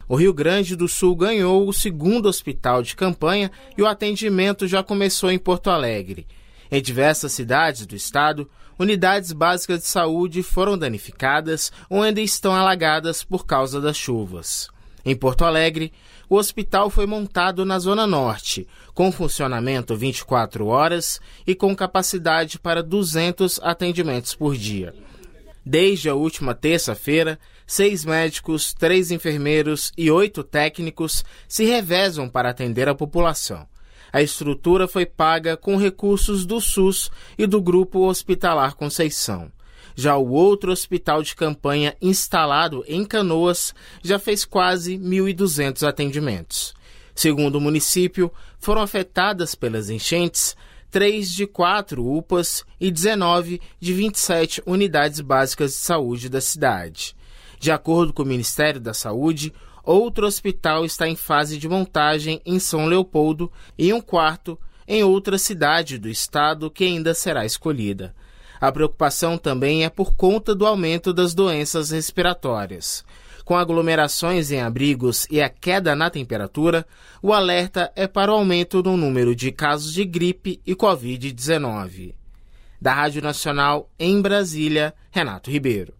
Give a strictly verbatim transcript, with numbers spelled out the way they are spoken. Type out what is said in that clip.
O Rio Grande do Sul ganhou o segundo hospital de campanha e o atendimento já começou em Porto Alegre. Em diversas cidades do estado, unidades básicas de saúde foram danificadas ou ainda estão alagadas por causa das chuvas. Em Porto Alegre, o hospital foi montado na Zona Norte, com funcionamento vinte e quatro horas e com capacidade para duzentos atendimentos por dia. Desde a última terça-feira, seis médicos, três enfermeiros e oito técnicos se revezam para atender a população. A estrutura foi paga com recursos do SUS e do Grupo Hospitalar Conceição. Já o outro hospital de campanha instalado em Canoas já fez quase mil e duzentos atendimentos. Segundo o município, foram afetadas pelas enchentes três de quatro U P As e dezenove de vinte e sete unidades básicas de saúde da cidade. De acordo com o Ministério da Saúde, outro hospital está em fase de montagem em São Leopoldo e um quarto em outra cidade do estado que ainda será escolhida. A preocupação também é por conta do aumento das doenças respiratórias. Com aglomerações em abrigos e a queda na temperatura, o alerta é para o aumento no número de casos de gripe e covid dezenove. Da Rádio Nacional, em Brasília, Renato Ribeiro.